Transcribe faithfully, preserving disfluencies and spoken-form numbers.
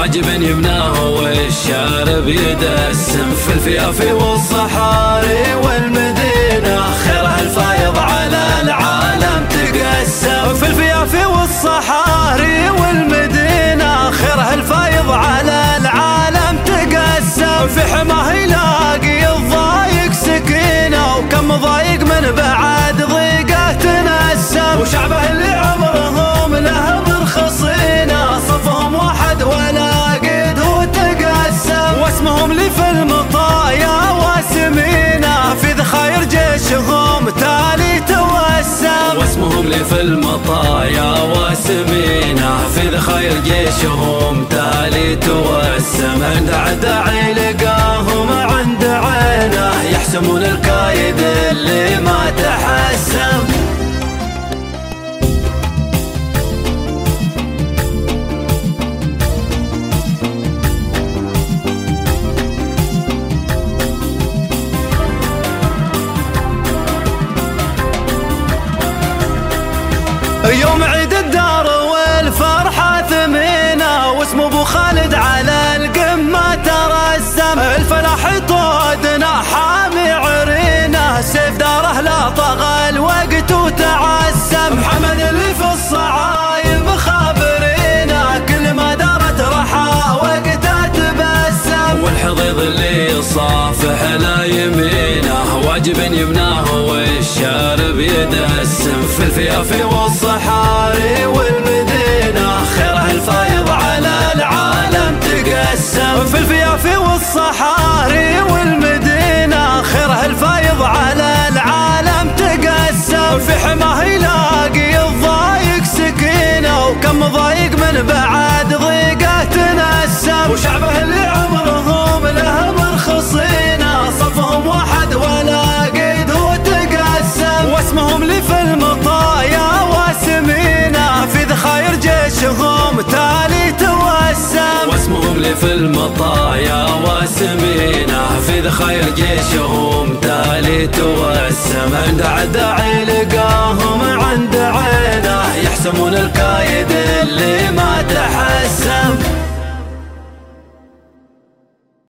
واجب يبناه والشارب يدسم في الفيافي والصحاري والمدينة خيرها الفايض على العالم تقسم. في الفيافي والصحاري والمدينة خيرها الفايض على العالم تقسم. في حماه يلاقي الضايق سكينة وكم ضايق من بعد ضيقه تنسم. وشعبه اللي عمرهم له مرخصينه صفهم واحد ولا قد هو تقسم. واسمهم لي في المطايا واسمينه في ذخاير جيشهم تالي توسم. واسمهم لي في المطايا واسمينه في ذخاير جيشهم تالي توسم. عند عداعي لقاهم عند عينه يحسمون الكايد اللي ما تحسم. يوم عيد الدار والفرحة ثمينة واسمه ابو خالد على القمة ترسم. الفلاح طودنا حامي عرينه سيف داره لا طغى الوقت وتعسم. محمد اللي في الصعايب خابرينه كل ما دارت رحى وقتها تبسم. والحضيض اللي صافح لا يمينه واجب يبناه والشارب يدسم. في الفيافي والصحاري والمدينة خيرها الفايض على العالم تقسم. في الفيافي والصحاري والمدينة خيرها الفايض على العالم تقسم. في حماه يلاقي الضايق سكينة وكم ضايق من بعد ضيقه تنسم. وشعبه اللي عمرهم له مرخصينه صفهم واحد ولا قيد هو تقسم. واسمهم لي في المطايا واسمينه في ذخاير جيشهم تالي توسم. واسمهم لي في المطايا واسمينه في ذخاير جيشهم تالي توسم. عند عداعي لقاهم عند عينه يحسمون الكايد اللي